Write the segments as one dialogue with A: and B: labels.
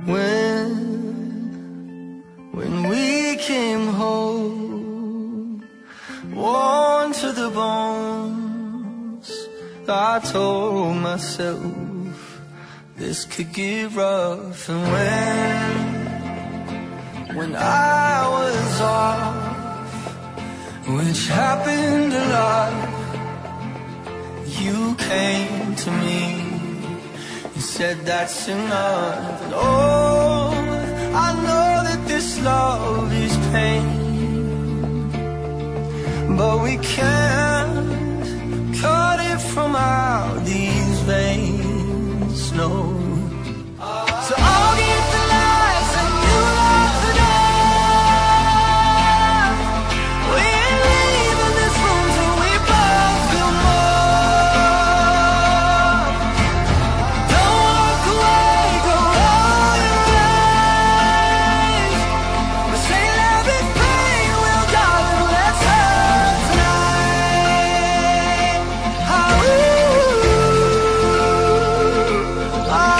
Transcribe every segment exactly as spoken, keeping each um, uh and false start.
A: When, when we came home, worn to the bones, I told myself this could get rough. And when, when I was off, which happened a lot, you came to me and said that's enough. And oh, I know that this love is pain, but we can't cut it from out these veins, no. So I'll get the lights and you lock the door. We ain't leaving this room till we both feel more. Don't walk away, go all your life. But say love is pain, well darling, let's hurt tonight. Oh, ooh, oh,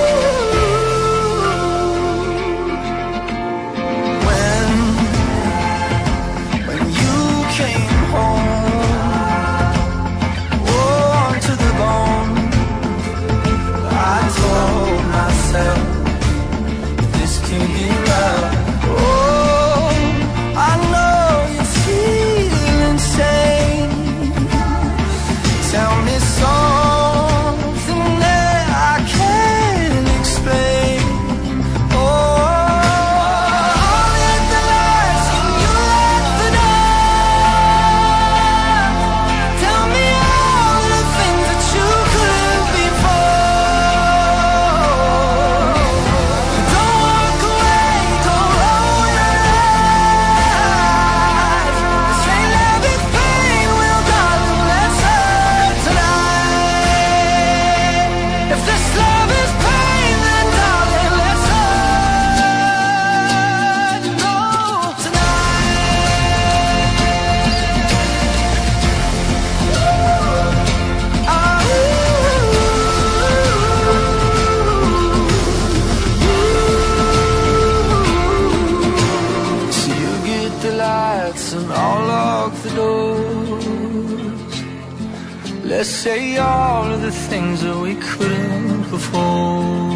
A: and I'll lock the doors. Let's say all of the things that we couldn't before.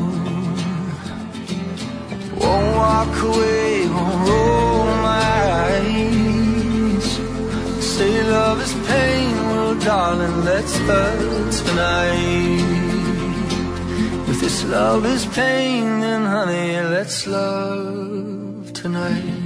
A: Won't walk away, won't roll my eyes. Say love is pain, well darling, let's hurt tonight. If this love is pain, then honey, let's love tonight.